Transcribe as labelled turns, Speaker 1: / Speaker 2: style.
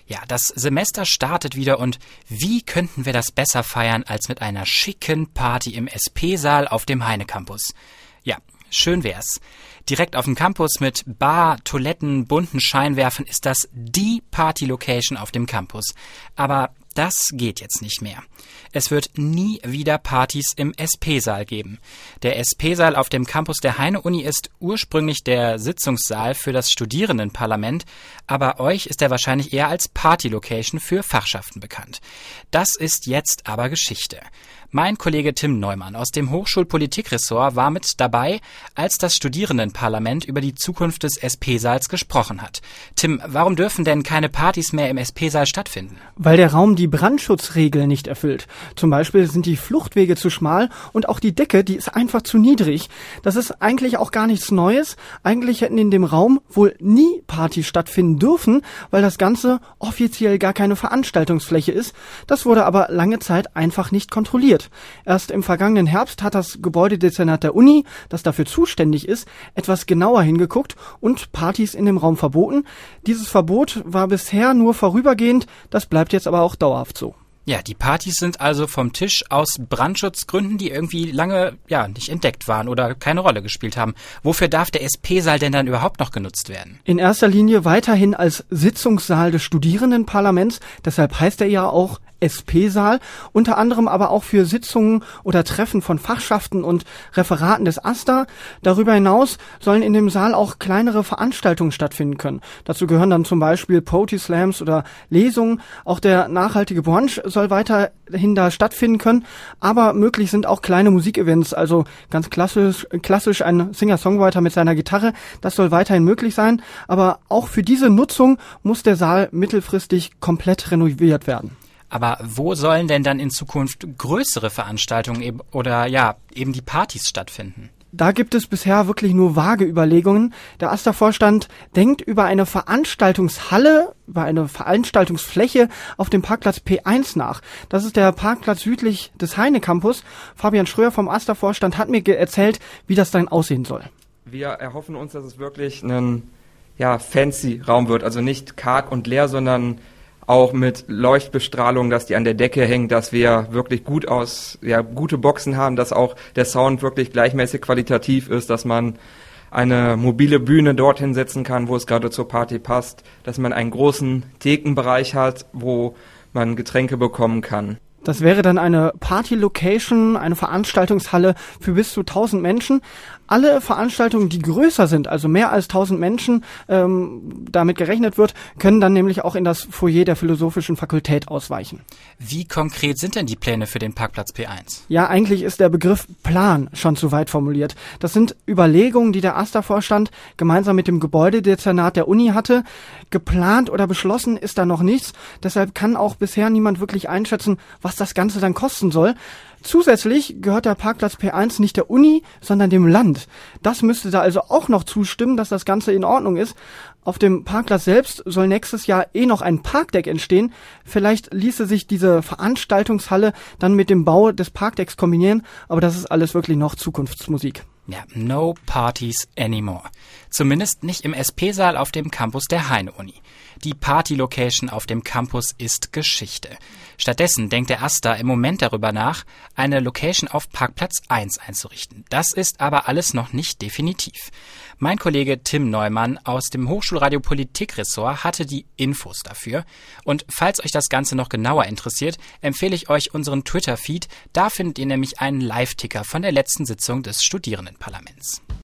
Speaker 1: Ja, das Semester startet wieder und wie könnten wir das besser feiern als mit einer schicken Party im SP-Saal auf dem Heine-Campus? Ja, schön wär's. Direkt auf dem Campus mit Bar, Toiletten, bunten Scheinwerfern ist das die Party-Location auf dem Campus. Aber das geht jetzt nicht mehr. Es wird nie wieder Partys im SP-Saal geben. Der SP-Saal auf dem Campus der Heine-Uni ist ursprünglich der Sitzungssaal für das Studierendenparlament, aber euch ist er wahrscheinlich eher als Party-Location für Fachschaften bekannt. Das ist jetzt aber Geschichte. Mein Kollege Tim Neumann aus dem Hochschulpolitikressort war mit dabei, als das Studierendenparlament über die Zukunft des SP-Saals gesprochen hat. Tim, warum dürfen denn keine Partys mehr im SP-Saal stattfinden?
Speaker 2: Weil der Raum die Brandschutzregel nicht erfüllt. Zum Beispiel sind die Fluchtwege zu schmal und auch die Decke, die ist einfach zu niedrig. Das ist eigentlich auch gar nichts Neues. Eigentlich hätten in dem Raum wohl nie Partys stattfinden dürfen, weil das Ganze offiziell gar keine Veranstaltungsfläche ist. Das wurde aber lange Zeit einfach nicht kontrolliert. Erst im vergangenen Herbst hat das Gebäudedezernat der Uni, das dafür zuständig ist, etwas genauer hingeguckt und Partys in dem Raum verboten. Dieses Verbot war bisher nur vorübergehend, das bleibt jetzt aber auch dauerhaft so.
Speaker 1: Ja, die Partys sind also vom Tisch aus Brandschutzgründen, die irgendwie lange nicht entdeckt waren oder keine Rolle gespielt haben. Wofür darf der SP-Saal denn dann überhaupt noch genutzt werden?
Speaker 2: In erster Linie weiterhin als Sitzungssaal des Studierendenparlaments, deshalb heißt er ja auch SP-Saal, unter anderem aber auch für Sitzungen oder Treffen von Fachschaften und Referaten des AStA. Darüber hinaus sollen in dem Saal auch kleinere Veranstaltungen stattfinden können. Dazu gehören dann zum Beispiel Poetry Slams oder Lesungen. Auch der nachhaltige Brunch soll weiterhin da stattfinden können, aber möglich sind auch kleine Musikevents, also ganz klassisch ein Singer-Songwriter mit seiner Gitarre. Das soll weiterhin möglich sein, aber auch für diese Nutzung muss der Saal mittelfristig komplett renoviert werden.
Speaker 1: Aber wo sollen denn dann in Zukunft größere Veranstaltungen eben die Partys stattfinden?
Speaker 2: Da gibt es bisher wirklich nur vage Überlegungen. Der AStA-Vorstand denkt über eine Veranstaltungshalle, über eine Veranstaltungsfläche auf dem Parkplatz P1 nach. Das ist der Parkplatz südlich des Heine-Campus. Fabian Schröer vom AStA-Vorstand hat mir erzählt, wie das dann aussehen soll.
Speaker 3: Wir erhoffen uns, dass es wirklich ein fancy Raum wird. Also nicht karg und leer, sondern auch mit Leuchtbestrahlung, dass die an der Decke hängt, dass wir wirklich gute Boxen haben, dass auch der Sound wirklich gleichmäßig qualitativ ist, dass man eine mobile Bühne dorthin setzen kann, wo es gerade zur Party passt, dass man einen großen Thekenbereich hat, wo man Getränke bekommen kann.
Speaker 2: Das wäre dann eine Party-Location, eine Veranstaltungshalle für bis zu 1000 Menschen. Alle Veranstaltungen, die größer sind, also mehr als 1000 Menschen damit gerechnet wird, können dann nämlich auch in das Foyer der Philosophischen Fakultät ausweichen.
Speaker 1: Wie konkret sind denn die Pläne für den Parkplatz P1?
Speaker 2: Ja, eigentlich ist der Begriff Plan schon zu weit formuliert. Das sind Überlegungen, die der AStA-Vorstand gemeinsam mit dem Gebäudedezernat der Uni hatte. Geplant oder beschlossen ist da noch nichts. Deshalb kann auch bisher niemand wirklich einschätzen, was das Ganze dann kosten soll. Zusätzlich gehört der Parkplatz P1 nicht der Uni, sondern dem Land. Das müsste da also auch noch zustimmen, dass das Ganze in Ordnung ist. Auf dem Parkplatz selbst soll nächstes Jahr noch ein Parkdeck entstehen. Vielleicht ließe sich diese Veranstaltungshalle dann mit dem Bau des Parkdecks kombinieren, aber das ist alles wirklich noch Zukunftsmusik.
Speaker 1: Ja, no parties anymore. Zumindest nicht im SP-Saal auf dem Campus der Heine-Uni. Die Party-Location auf dem Campus ist Geschichte. Stattdessen denkt der AStA im Moment darüber nach, eine Location auf Parkplatz 1 einzurichten. Das ist aber alles noch nicht definitiv. Mein Kollege Tim Neumann aus dem Hochschulradio Politikressort hatte die Infos dafür. Und falls euch das Ganze noch genauer interessiert, empfehle ich euch unseren Twitter-Feed. Da findet ihr nämlich einen Live-Ticker von der letzten Sitzung des Studierendenparlaments.